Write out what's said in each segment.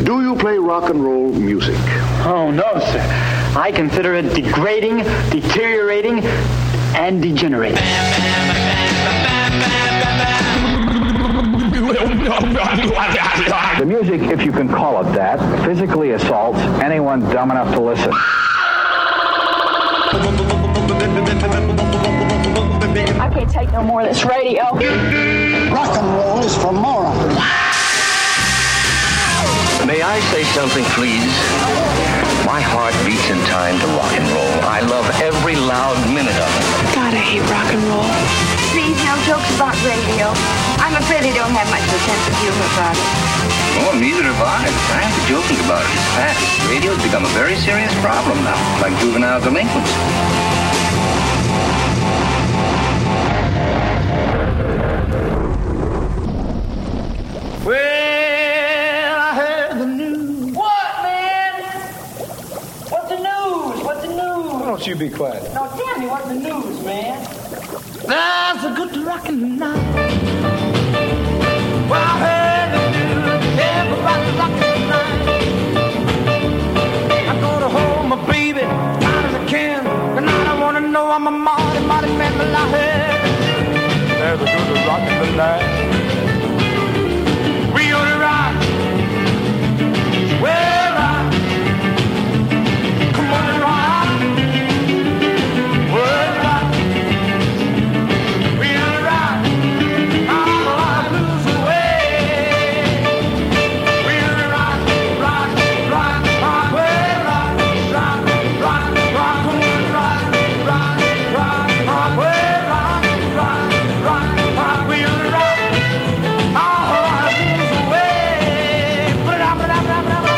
Do you play rock and roll music? Oh, no, sir. I consider it degrading, deteriorating, and degenerating. The music, if you can call it that, physically assaults anyone dumb enough to listen. I can't take no more of this radio. Rock and roll is for morons. May I say something, please? My heart beats in time to rock and roll. I love every loud minute of it. God, I hate rock and roll. Please, no jokes about radio. I'm afraid they don't have much of a sense of humor about it. Oh, neither have I. Frankly, joking about it is past. Radio's become a very serious problem now, like juvenile delinquency. Well, I heard the news. What, man? What's the news? What's the news? Why don't you be quiet? Now tell me what's the news, man. There's a good rockin' tonight. Well, I heard the news. Everybody's rockin' tonight. I'm gonna hold my baby tight as I can. Tonight I wanna know I'm a mighty, mighty man. Well, I heard there's a good rockin' tonight. We gonna rock. Well, rock. Come on and rock. Well, rock. We gonna rock. All our blues away. We gonna rock, rock, rock, rock. Well, rock, rock, rock, rock. Come on and rock, rock, rock, rock. Well, rock, rock, rock, rock. We gonna rock. All our blues away. Put it up, put it up, put it up, put it up, put it up.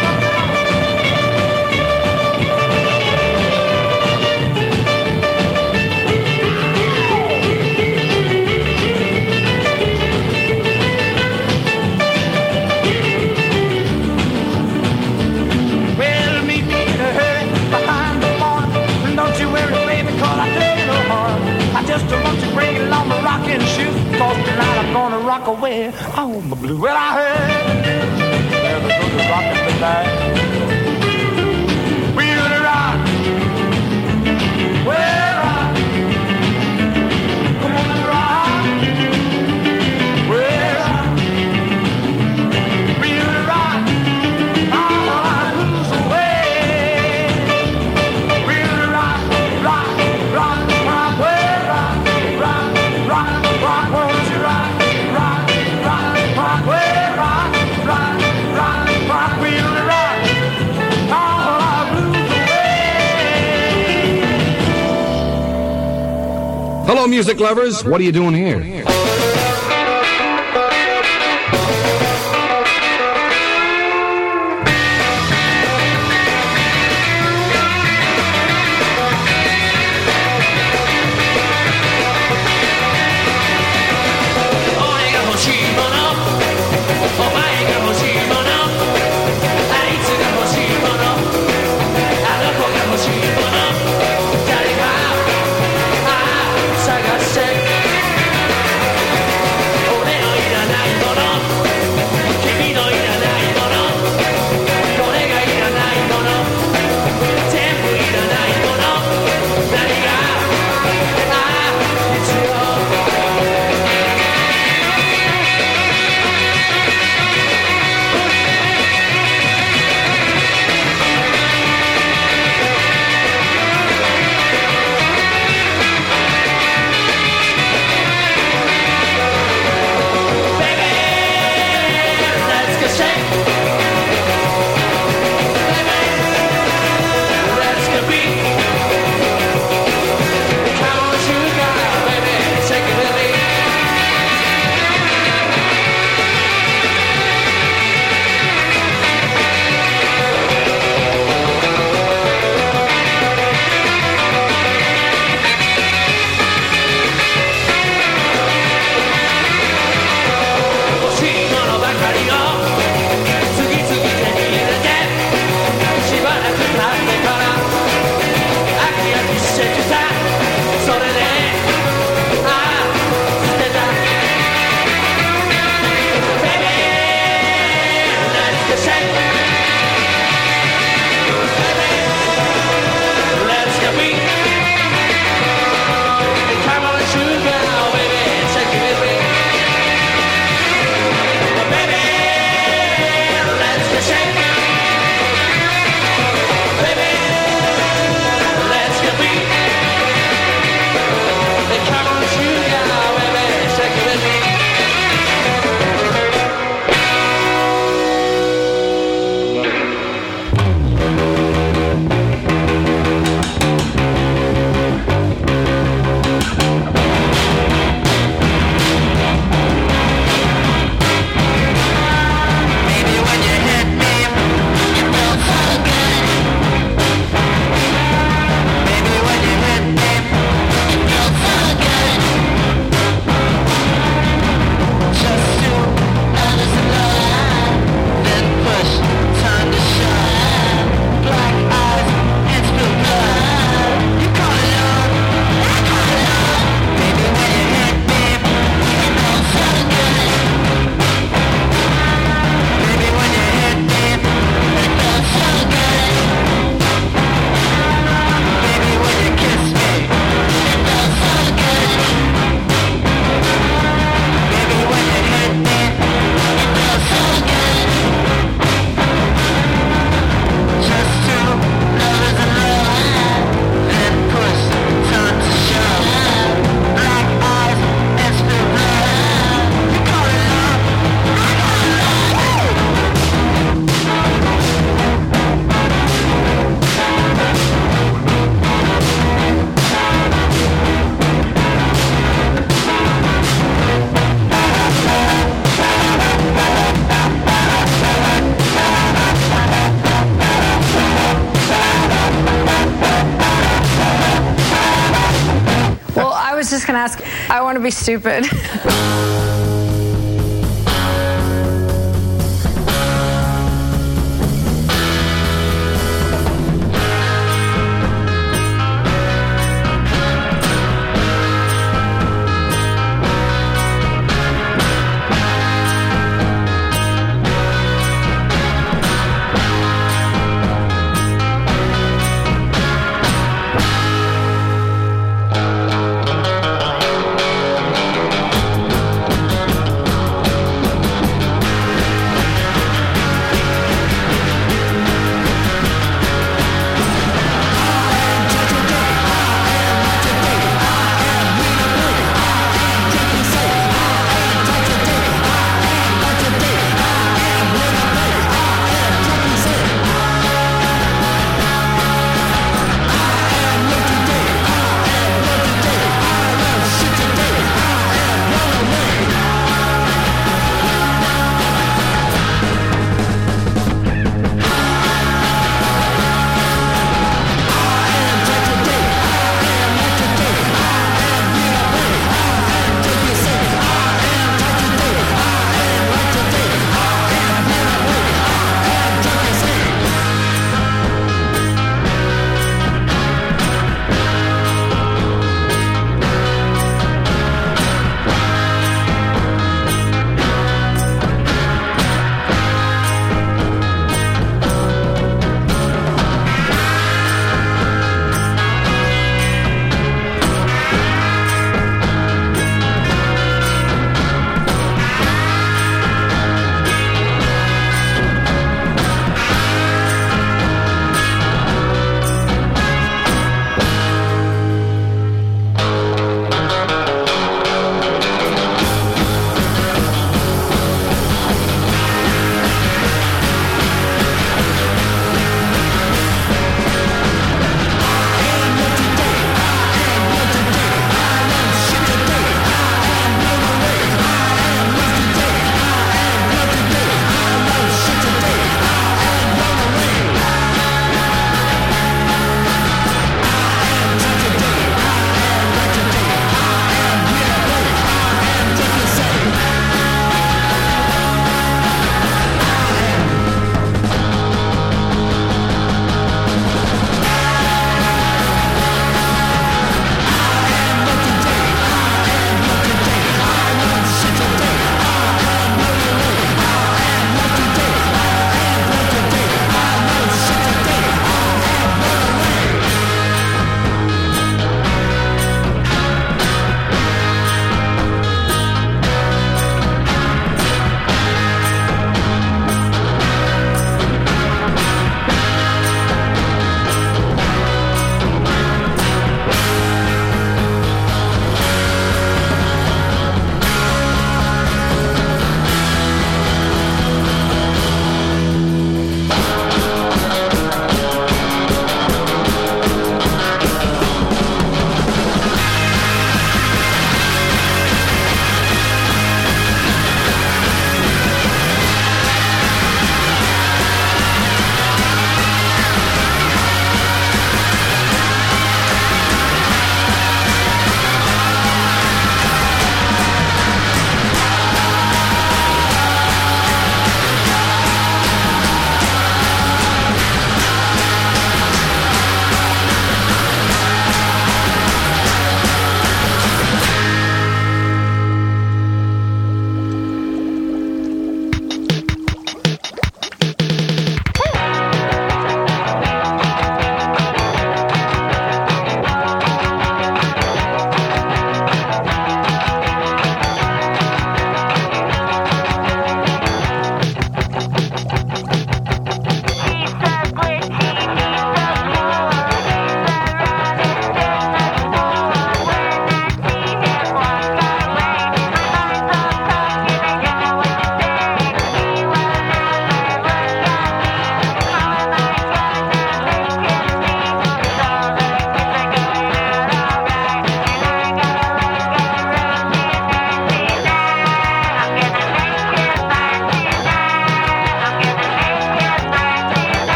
Well, meet me in a hurry behind the barn. And don't you worry, baby, 'cause I do you no harm. I just want you bring along my rocking shoes. 'Cause tonight I'm gonna rock away on my blue. Well, I heard there's a good rockin' tonight. We're gonna rock. Well, rock. Come on and rock. Well, rock. We're gonna rock. All our blues away. We're gonna rock, rock, rock, rock. Well, rock, rock, rock, rock. Won't you rock, rock, rock, rock. Well, rock, rock, rock, rock. We're gonna rock. All our blues away. Hello, music lovers. What are you doing here? ask. I want to be stupid.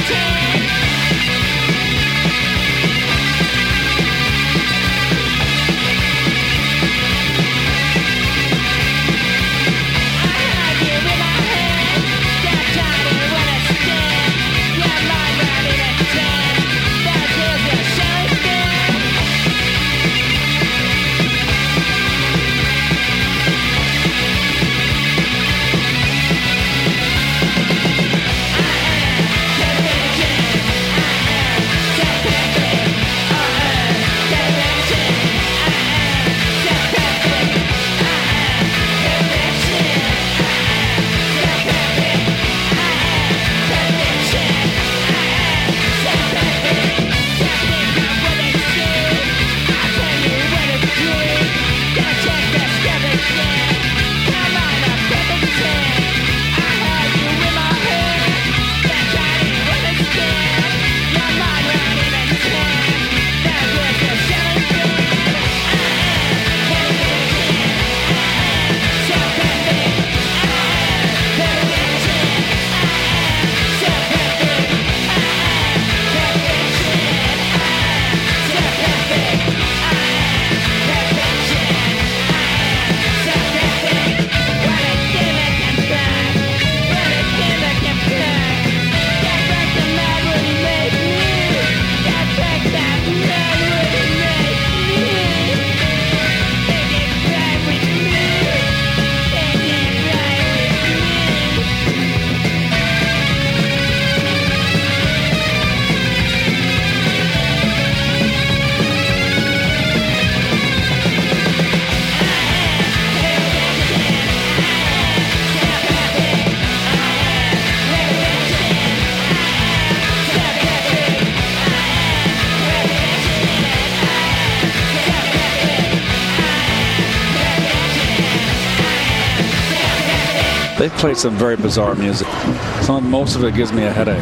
They play some very bizarre music. Most of it gives me a headache.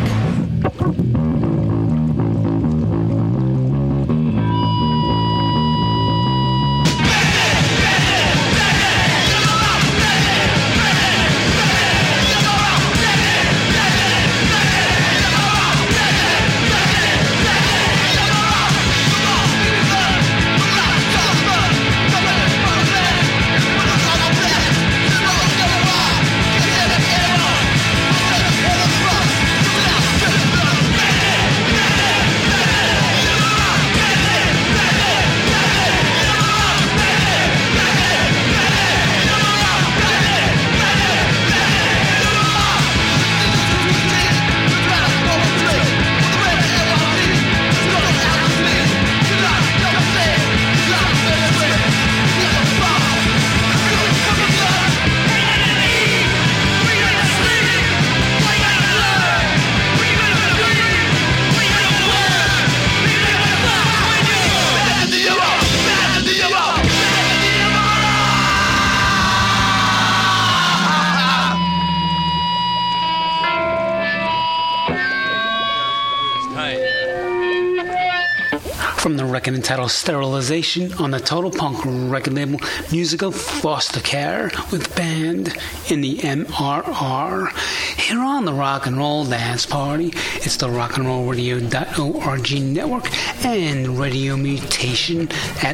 From the record entitled Sterilization on the Total Punk record label, musical Foster Care with band in the MRR. Here on the Rock and Roll Dance Party, it's the Rock and Roll Radio.org network and Radio Mutation at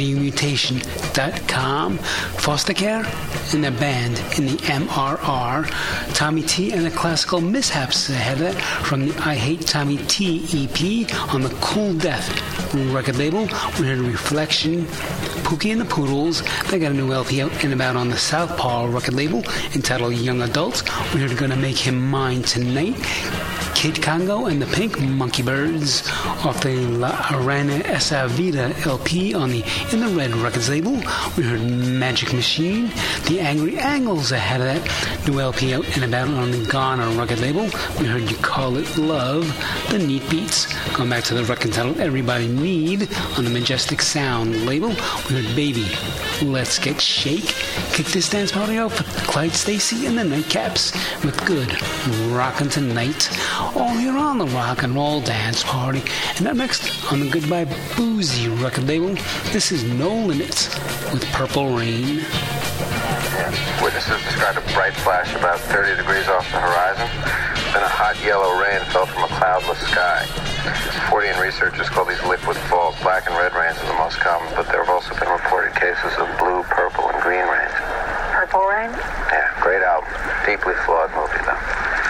radiomutation.com. Foster Care and their band in the MRR. Tommy T and the Classical Mishaps ahead of that from the I Hate Tommy T EP on the Cool Death record label. We heard Reflection, Pookie and the Poodles. They got a new LP out and about on the Southpaw record label entitled Young Adults. We heard Gonna Make Him Mine Tonight. Kid Congo and the Pink Monkey Birds off the La Arena Esa Vida LP on the In the Red Records label. We heard Magic Machine, The Angry Angles ahead of that new LP out and about on the Ghana record label. We heard You Call It Love, The Neat Beats, going back to the record entitled Everybody Need on the Majestic Sound label. We heard Baby, Let's Get Shake. Kick this dance party off with Clyde Stacy and the Nightcaps with Good Rockin' Tonight. All here on the Rock and Roll Dance Party. And up next on the Goodbye Boozy record label, this is No Limits with Purple Rain. Witnesses described a bright flash about 30 degrees off the horizon. Then a hot yellow rain fell from a cloudless sky. Fortean researchers call these liquid falls. Black and red rains are the most common, but there have also been reported cases of blue, purple, and green rains. Purple Rain? Yeah, great album. Deeply flawed movie, though.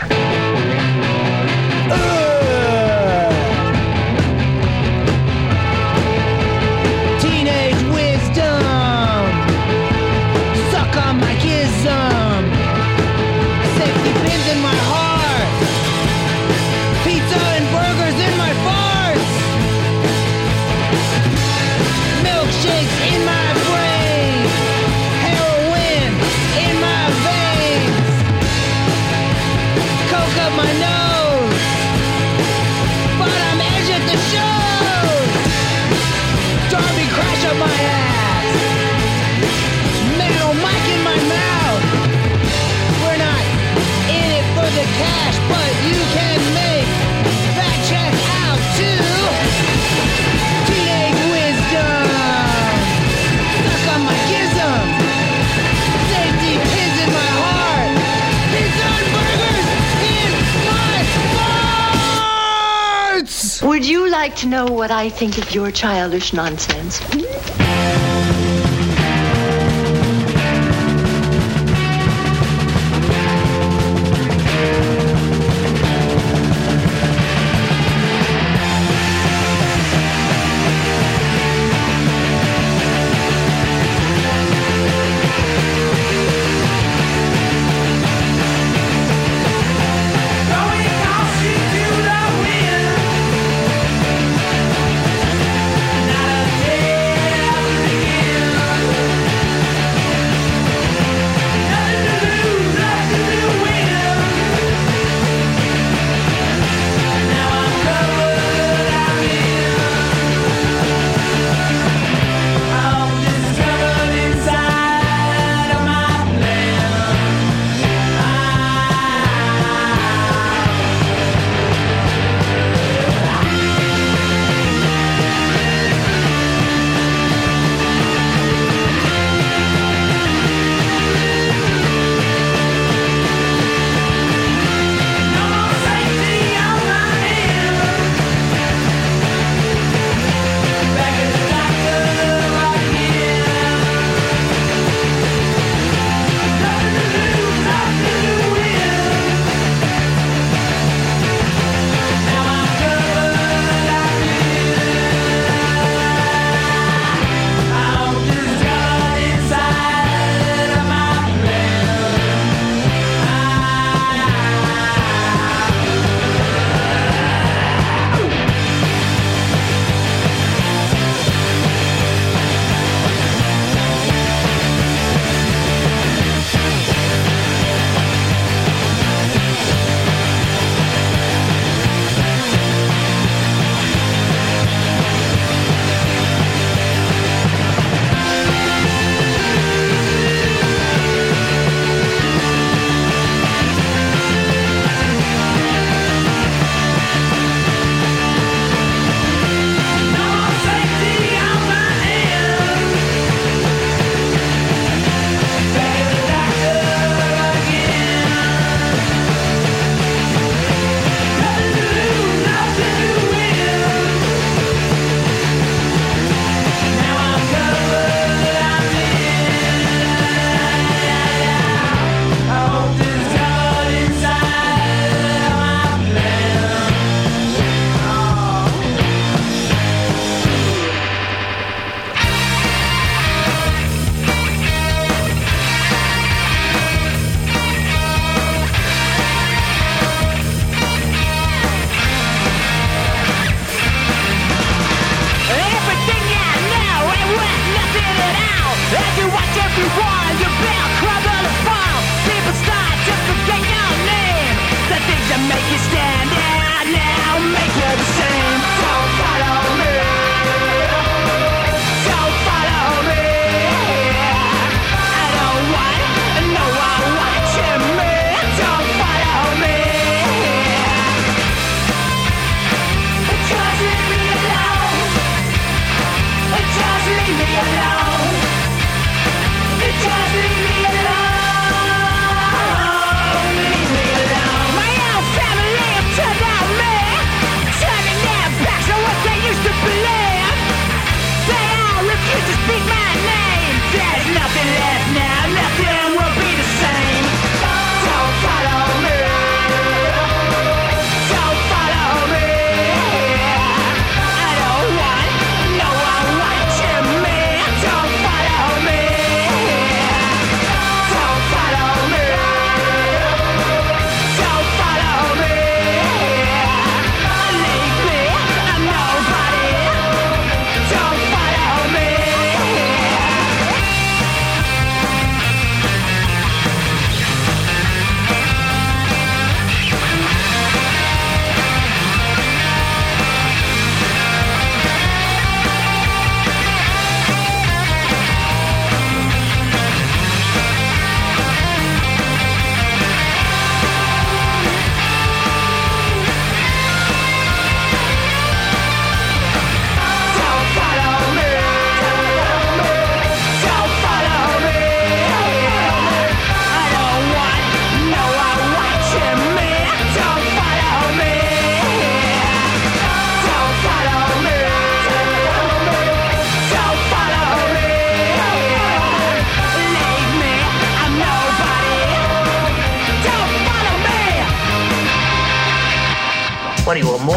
Teenage wisdom. Suck on my ism. Safety pins in my heart. Pizza and burgers in my farts. Milkshakes in my brain. Heroin in my veins. Coke up my nose. But I'm edge at the shows. Darby crash up my ass. Metal mic in my mouth. We're not in it for the cash, but you can make that check out too. Teenage wisdom. Stuck on my ism. Safety pins in my heart. Pizza and burgers in my farts. Would you like to know what I think of your childish nonsense? Not a day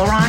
moron.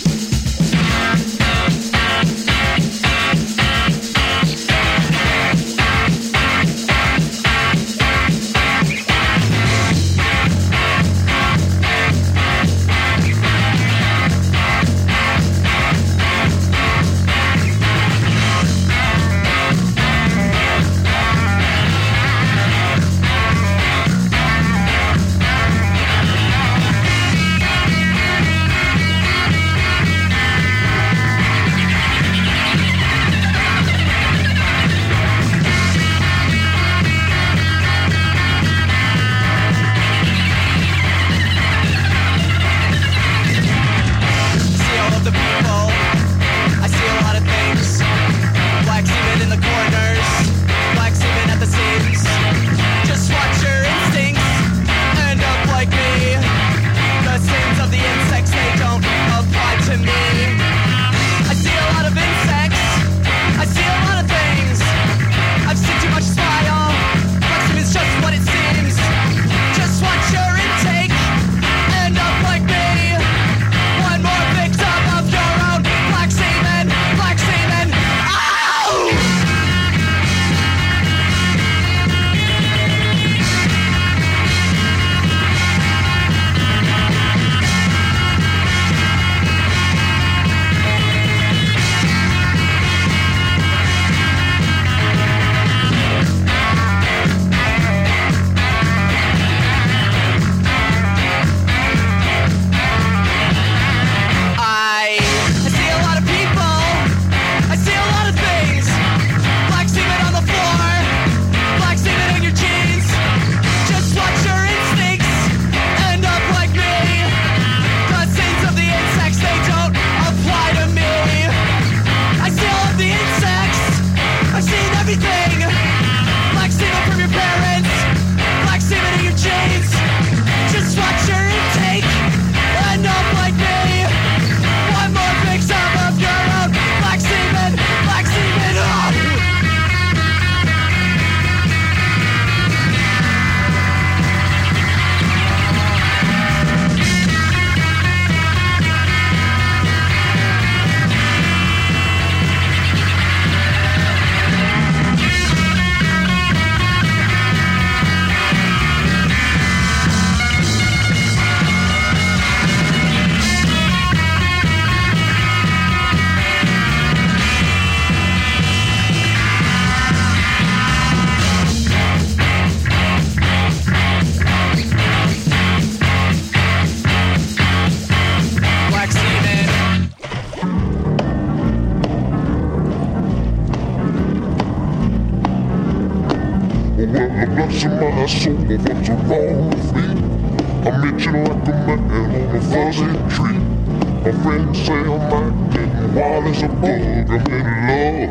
What's in my soul, what's wrong with me? I'm itching like a man on a fuzzy tree. My friends say I'm acting wild as a bug, I'm in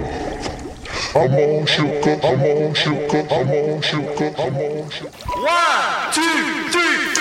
love. I'm all shook up, I'm all shook up, I'm all shook up, I'm all shook up. 1, 2, 3.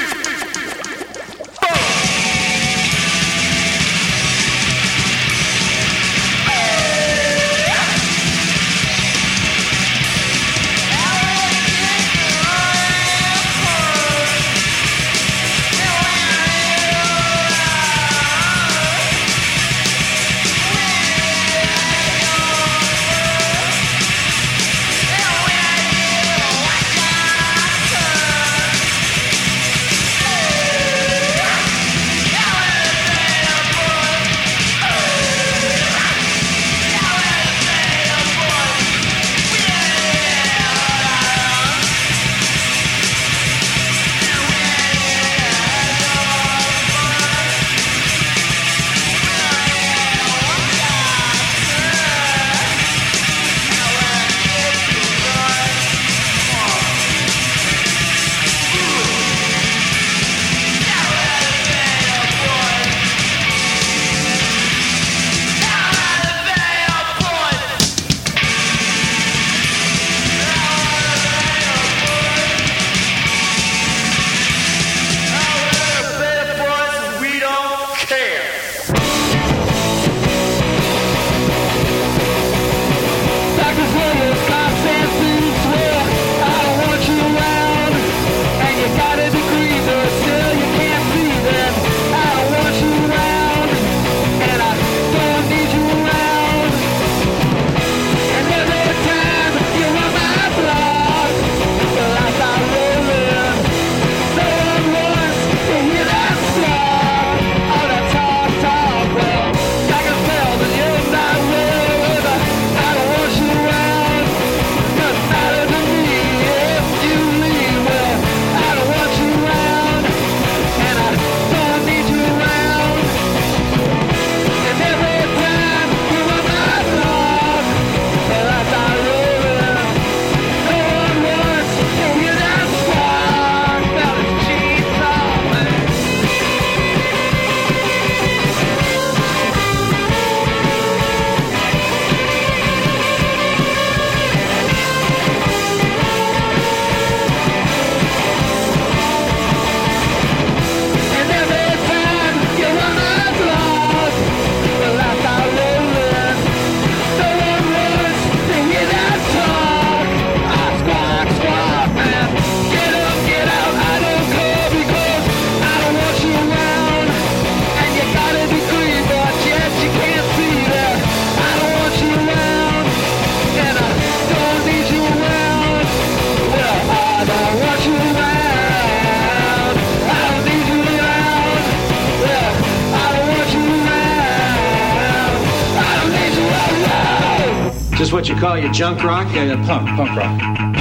Just what you call your junk rock? Yeah, punk rock.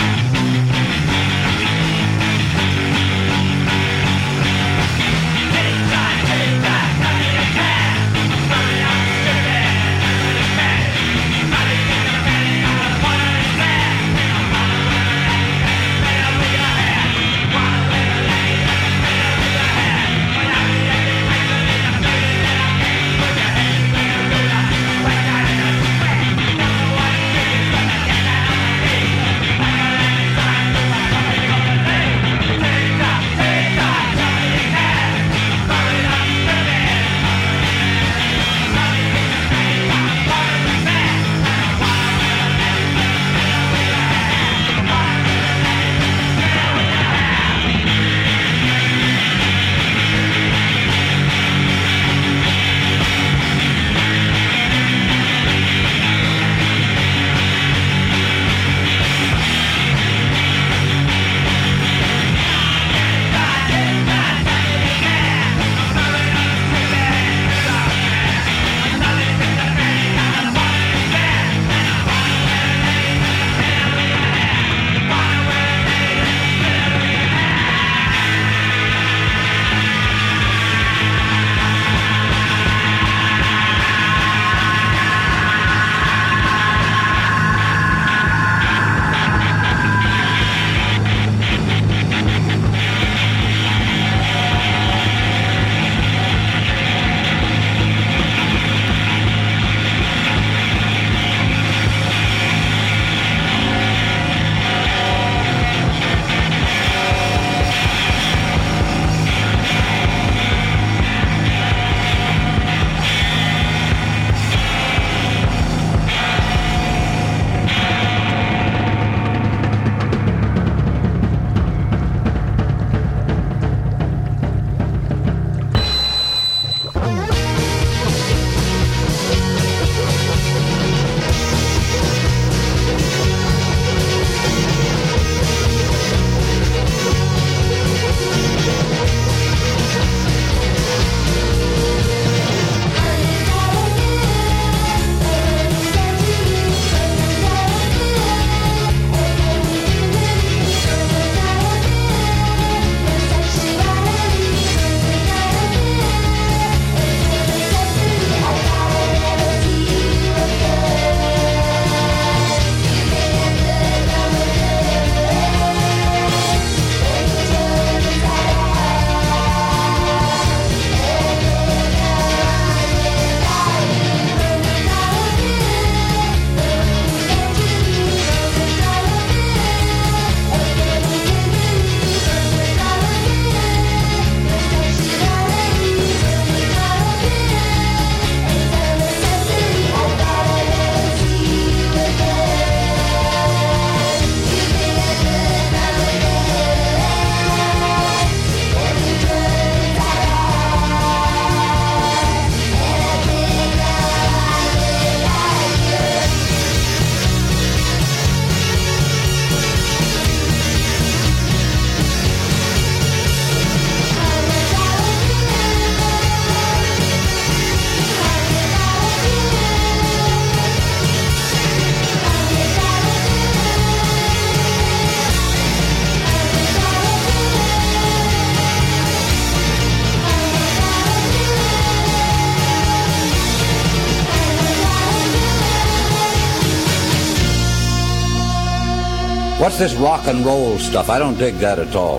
What's this rock and roll stuff? I don't dig that at all.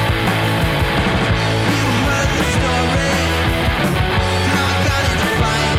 Fight.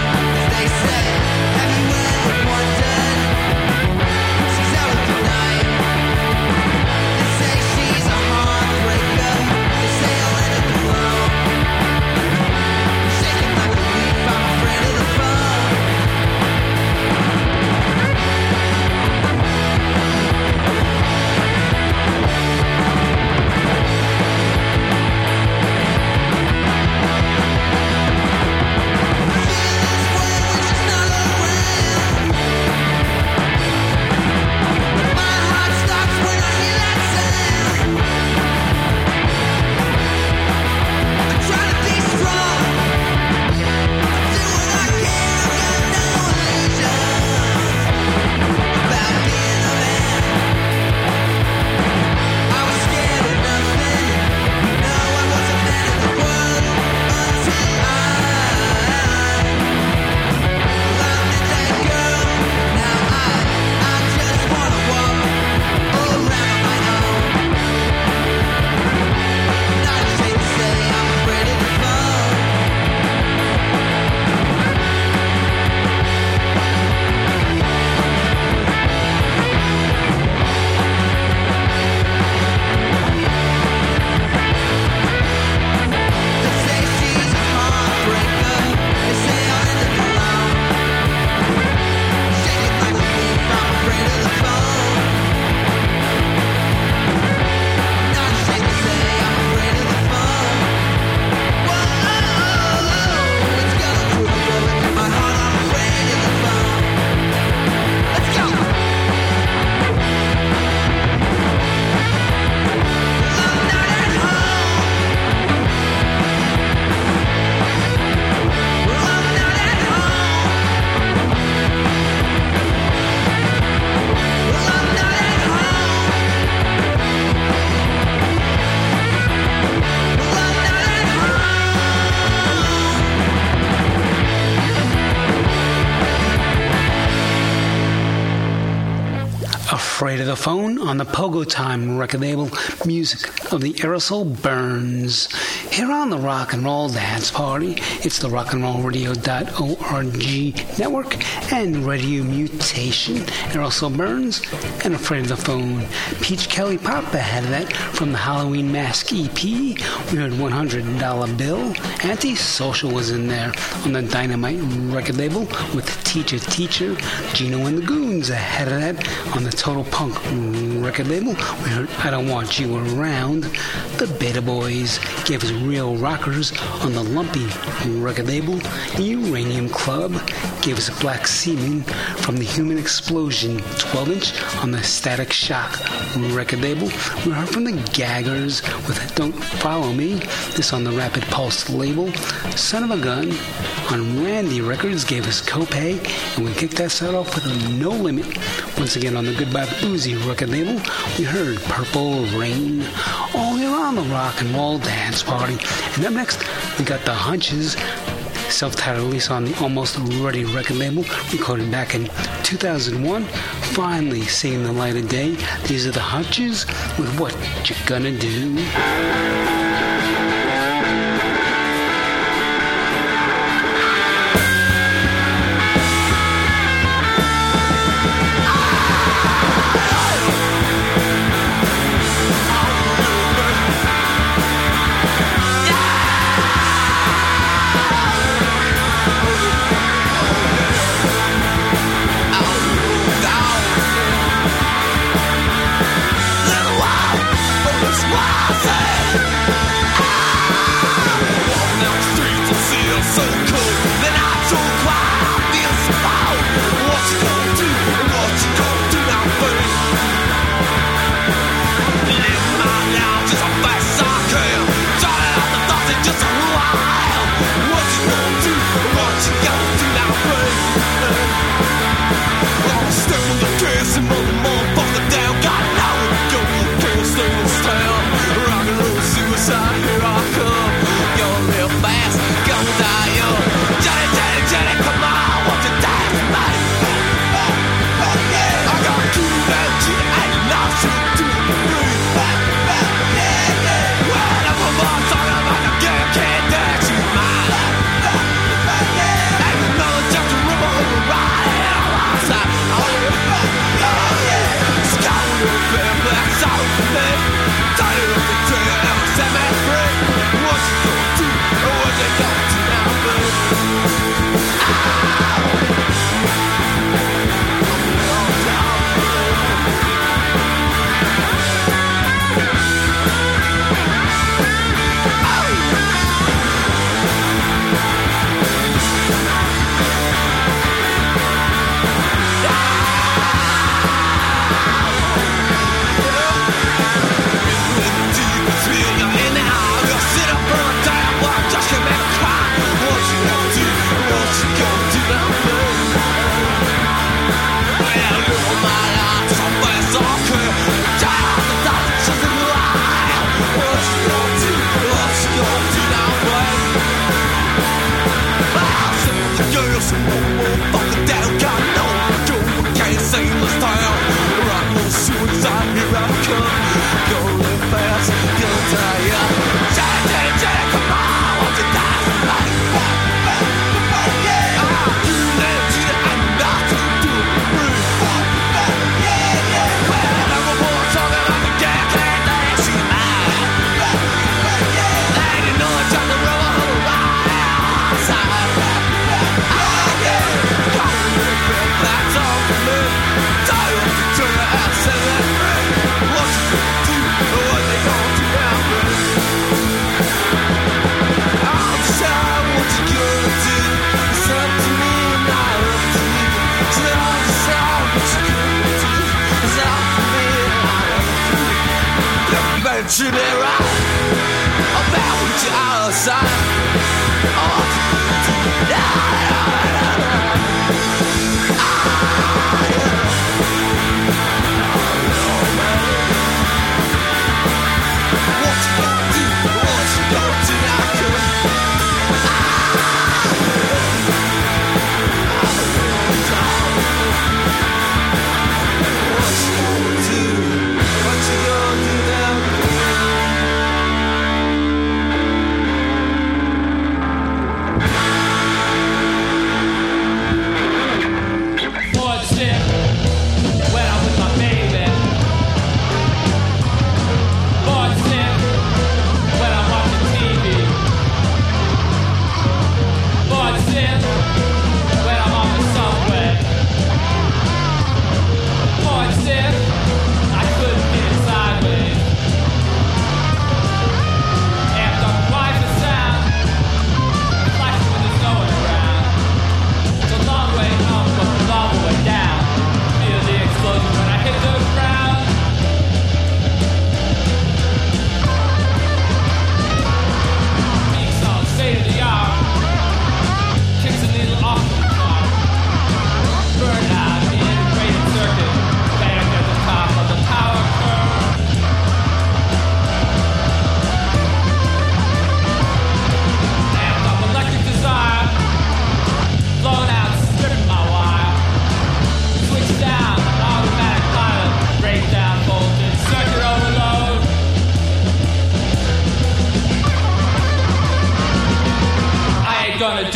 Afraid of the Phone on the Pogo Time record label, music of the Aerosol Burns. Here on the Rock and Roll Dance Party, it's the rockandrollradio.org network and Radio Mutation. Aerosol Burns and Afraid of the Phone. Peach Kelly Pop ahead of that from the Halloween Mask EP. We heard $100 Bill. Antisocial was in there on the Dynamite record label with Teacher Teacher. Gino and the Goons ahead of that on the Total Punk record label. We heard I Don't Want You Around. The Beta Boys gave us Real Rockers on the Lumpy record label. The Uranium Club gave us Black Seaman from the Human Explosion 12-inch on the Static Shock record label. We heard from the Gaggers with Don't Follow Me, this on the Rapid Pulse label. Son of a Gun on Randy Records gave us Copay, and we kicked that set off with No Limit. Once again on the Goodbye Boozy record label, we heard Purple Rain. All here on the Rock and Roll Dance Party. And up next, we got The Hunches, self-titled release on the Almost Ready record label, recorded back in 2001. Finally seeing the light of day. These are The Hunches with What You Gonna Do.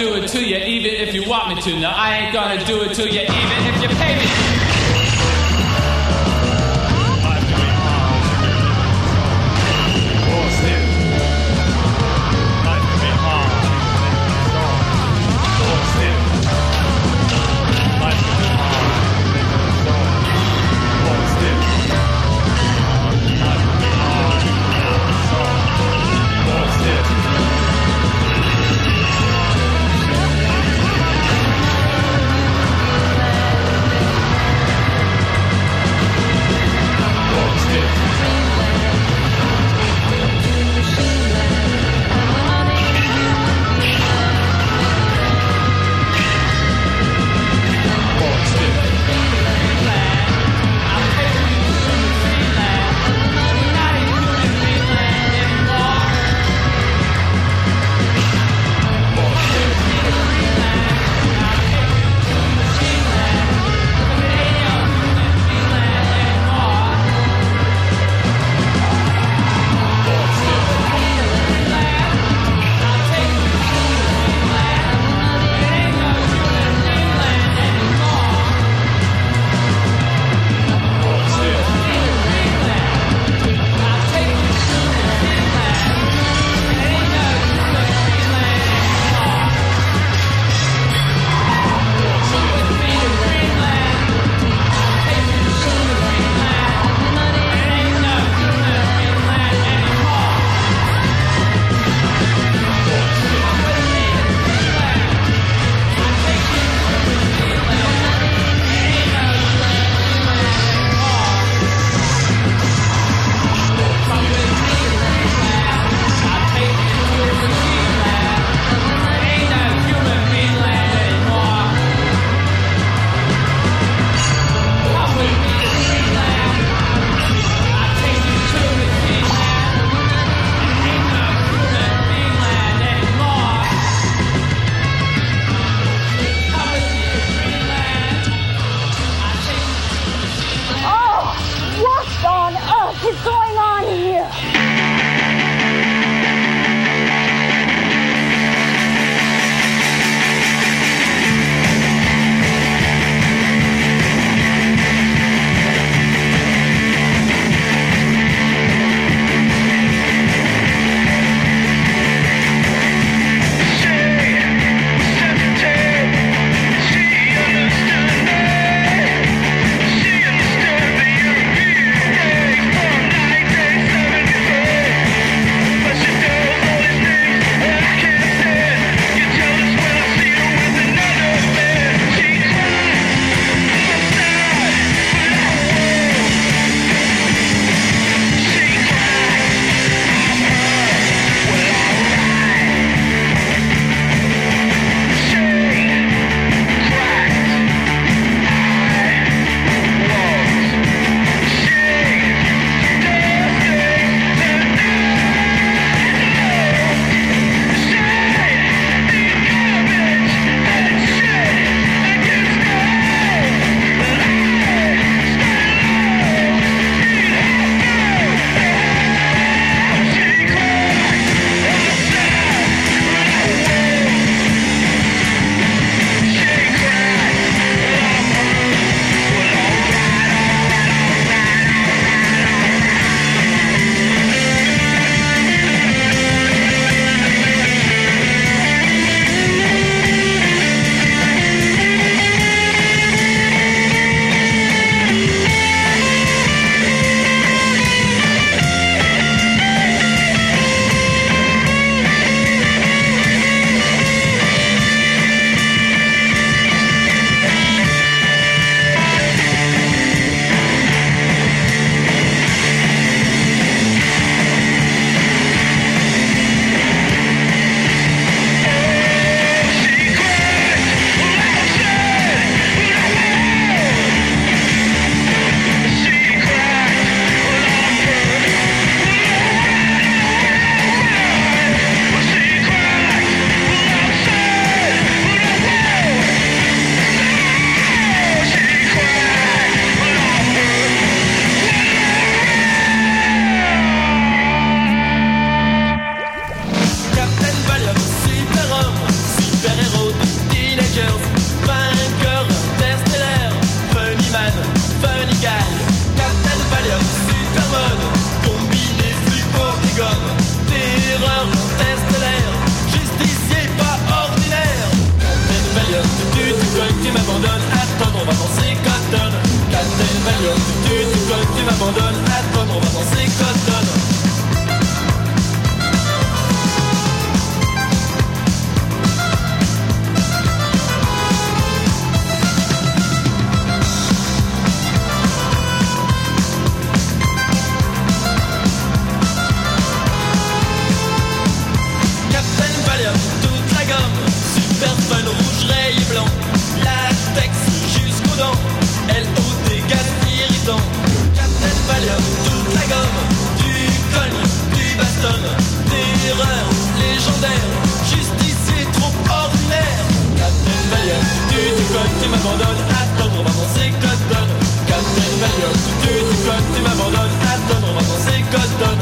do it to you even if you want me to. No, I ain't gonna do it to you even if you pay me to. She understood the European days from 19 Aton, on va danser Cotton. Super fun, rouge, ray et blanc. Latex jusqu'aux dents. L.O.D. gaz irritant. Captain Valium, toute la gomme. Du cogne, du baston. Terreur légendaire. Justicier trop ordinaire. Captain Valium, tu déconnes, tu m'abandonnes. Attends, on va danser Cotton. Captain Valium, tu déconnes, tu m'abandonnes. Attends, on va danser Cotton.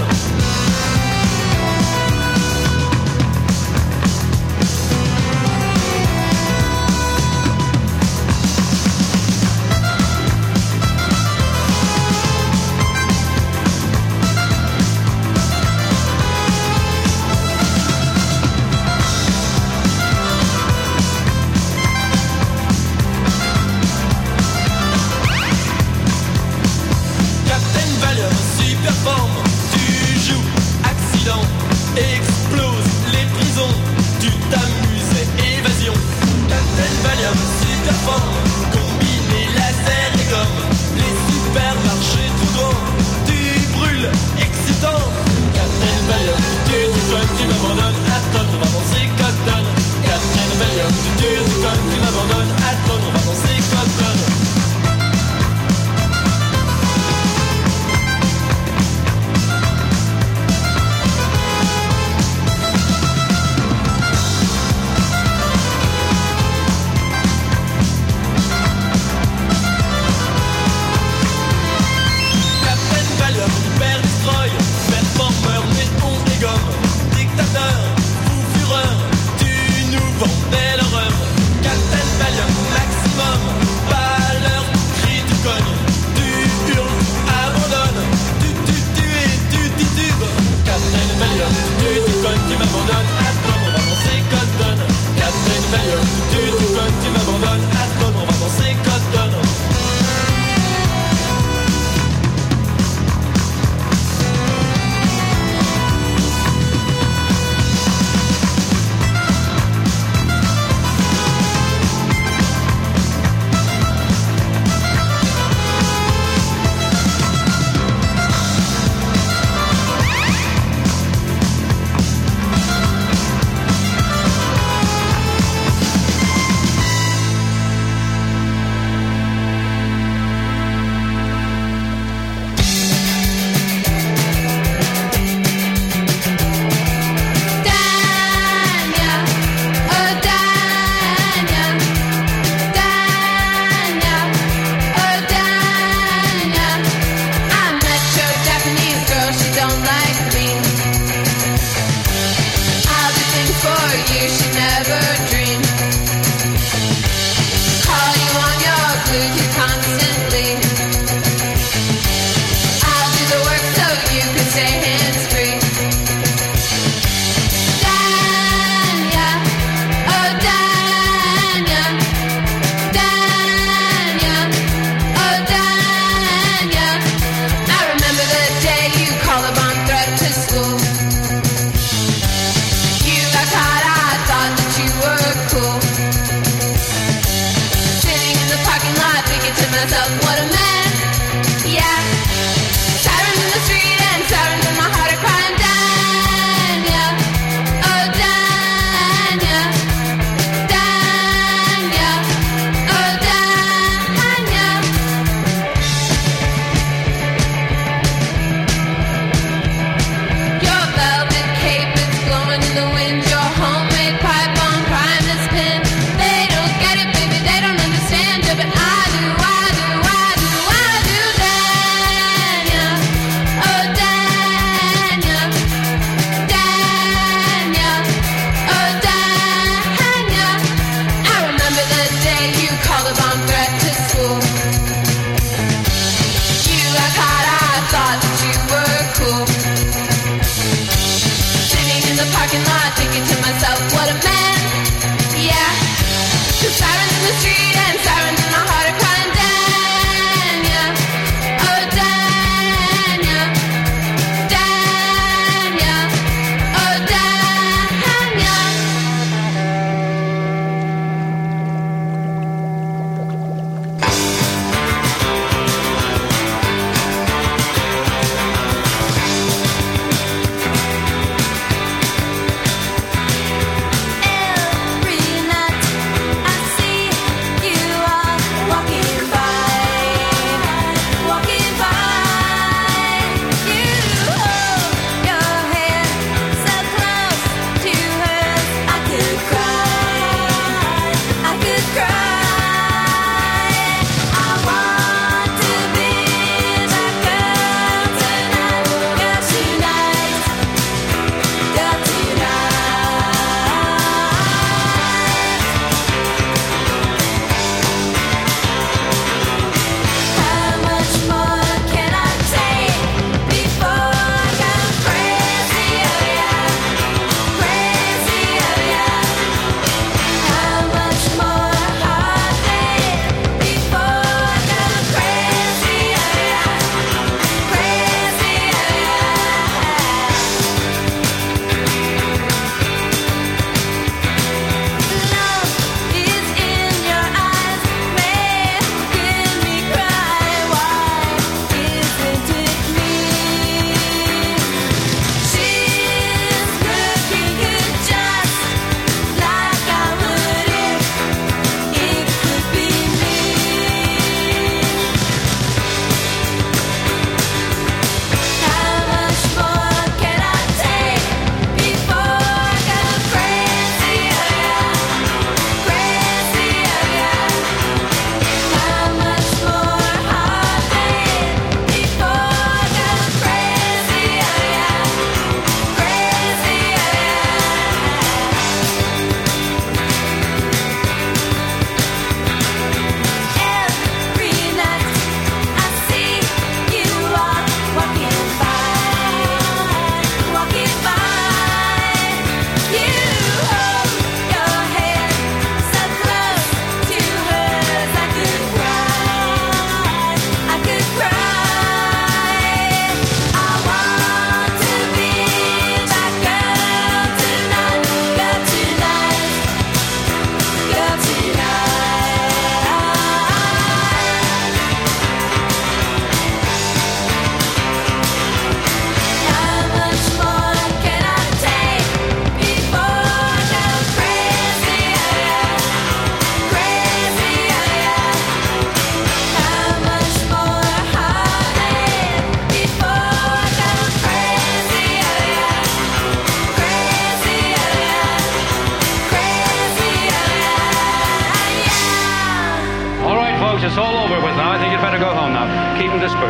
Tu joues, accident, explose les prisons. Tu t'amuses, évasion. Captain Valium, super forme. Combiné laser et gomme. Les supermarchés tout grands. Tu brûles, excitant. Captain Valium, tu déconnes, tu m'abandonnes. Attends, on va danser Cotton. Captain Valium, tu déconnes, tu m'abandonnes. Attends, on va danser Cotton.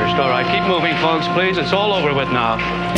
finished, all right. Keep moving, folks, please. It's all over with now.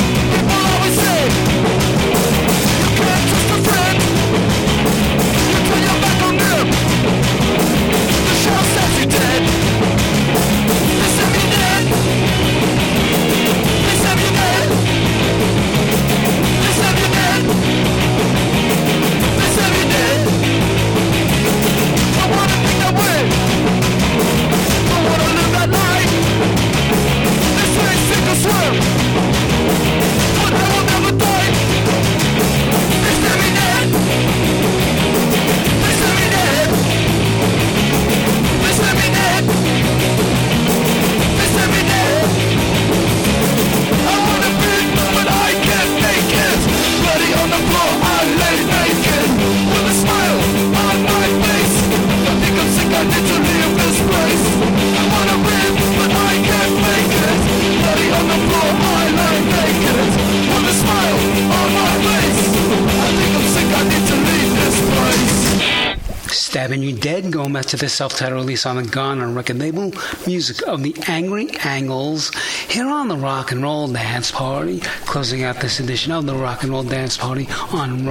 Stabbing You Dead, going back to the self-titled release on the Gone on record label, music of the Angry Angles, here on the Rock and Roll Dance Party, closing out this edition of the Rock and Roll Dance Party on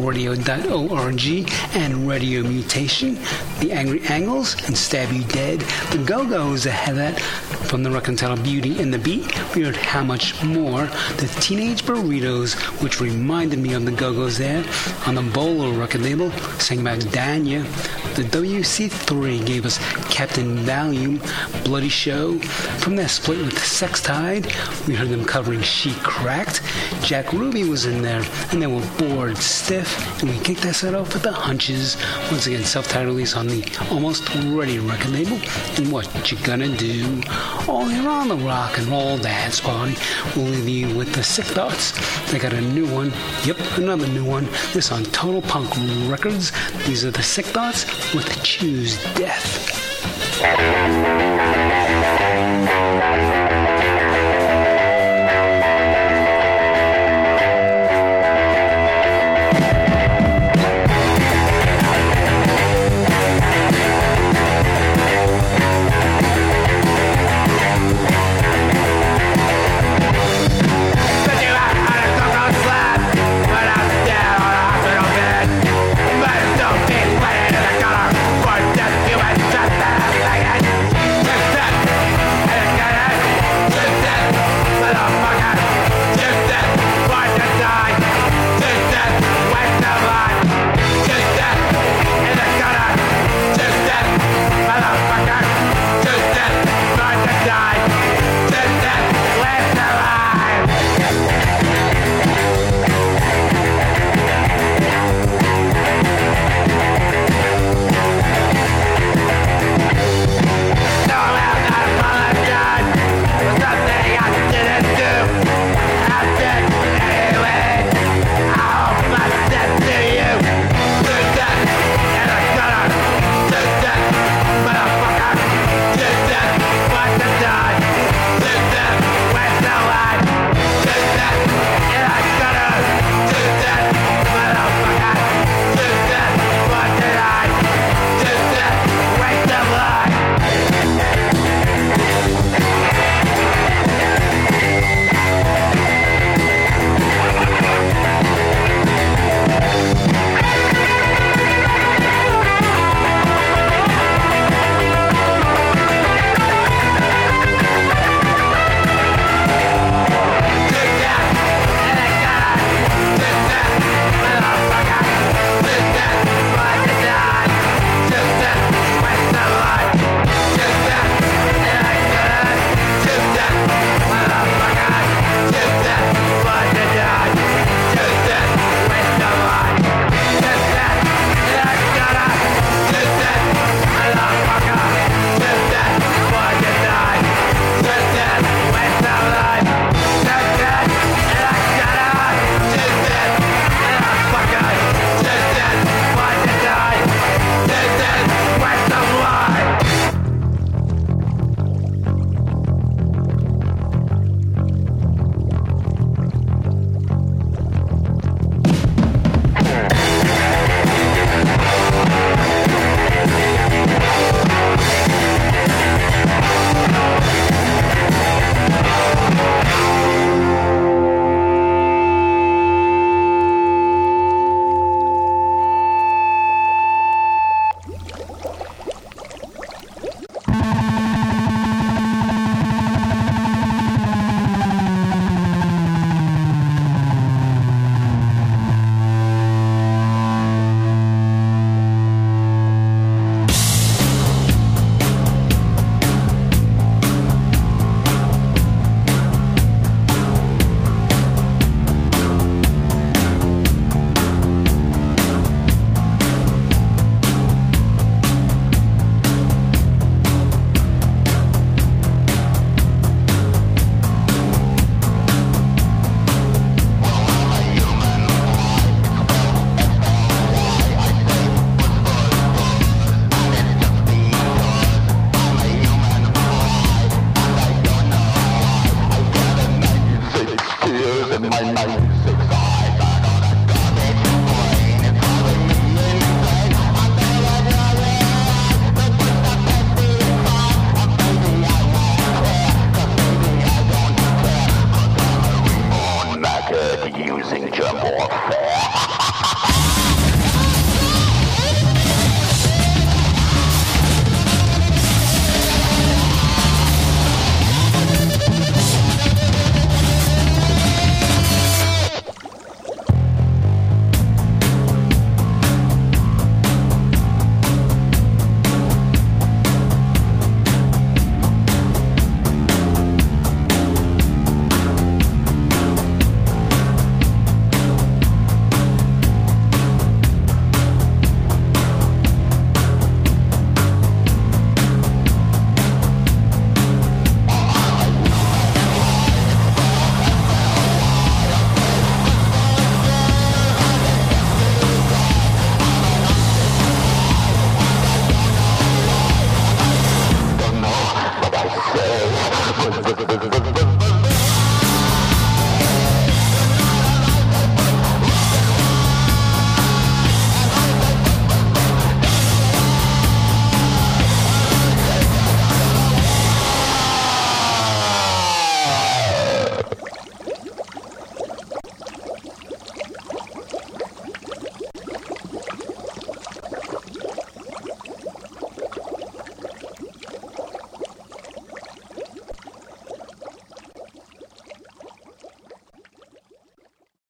rockandrollradio.org and Radio Mutation, the Angry Angles and Stab You Dead, the Go-Go's ahead of that, from the record entitled Beauty and the Beat, we heard How Much More, the Teenage Burritos, which reminded me of the Go-Go's there, on the Bolo record label, sang about Danya. The WC3 gave us Captain Valium, Bloody Show. From their split with Sex Tide, we heard them covering She Cracked. Jack Ruby was in there, and they were Bored Stiff. And we kicked that set off with The Hunches. Once again, self-titled release on the Almost Ready record label. And What You Gonna Do? All here on the Rock and Roll Dance Party. We'll leave you with the Sick Thoughts. They got a new one. Yep, another new one. This on Total Punk Records. These are the Sick Thoughts with Choose Death. That in my 96 eyes. I got a garbage brain. It's driving me insane. I'm gonna drive it. But the baby I won't care. The baby I don't care. I'm gonna reborn naked using germ warfare.